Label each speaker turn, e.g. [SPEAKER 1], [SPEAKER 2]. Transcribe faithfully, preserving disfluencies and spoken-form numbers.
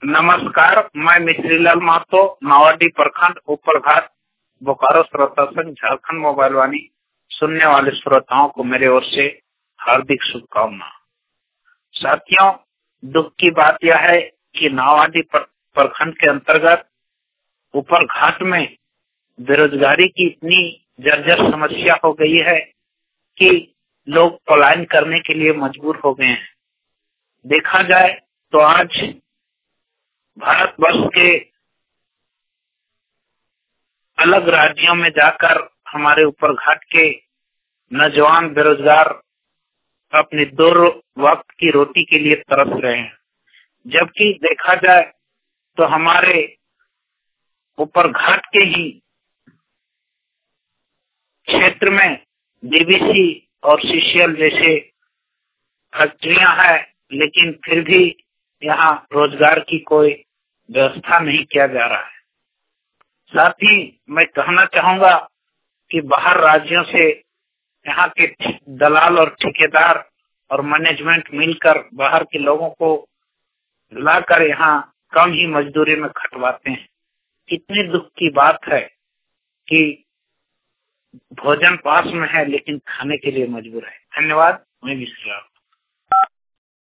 [SPEAKER 1] नमस्कार, मैं मिश्रीलाल महतो, नावाडीह प्रखंड, ऊपरघाट, बोकारो श्रोता संघ, झारखंड मोबाइल वाणी सुनने वाले श्रोताओं को मेरे ओर से हार्दिक शुभकामना। साथियों, दुख की बात यह है कि नावाडीह प्रखंड के अंतर्गत ऊपरघाट में बेरोजगारी की इतनी जर्जर समस्या हो गई है कि लोग पलायन करने के लिए मजबूर हो गए हैं। देखा जाए तो आज भारतवर्ष के अलग राज्यों में जाकर हमारे ऊपरघाट के नौजवान बेरोजगार अपनी दो वक्त की रोटी के लिए तरस रहे हैं, जबकि देखा जाए तो हमारे ऊपरघाट के ही क्षेत्र में डीवीसी और सीसीएल जैसे फैक्ट्रियां हैं, लेकिन फिर भी यहाँ रोजगार की कोई व्यवस्था नहीं किया जा रहा है। साथ ही मैं कहना चाहूंगा कि बाहर राज्यों से यहाँ के दलाल और ठेकेदार और मैनेजमेंट मिलकर बाहर के लोगों को लाकर यहाँ कम ही मजदूरी में खटवाते हैं। कितनी दुख की बात है कि भोजन पास में है लेकिन खाने के लिए मजबूर है। धन्यवाद। मैं विश्राम।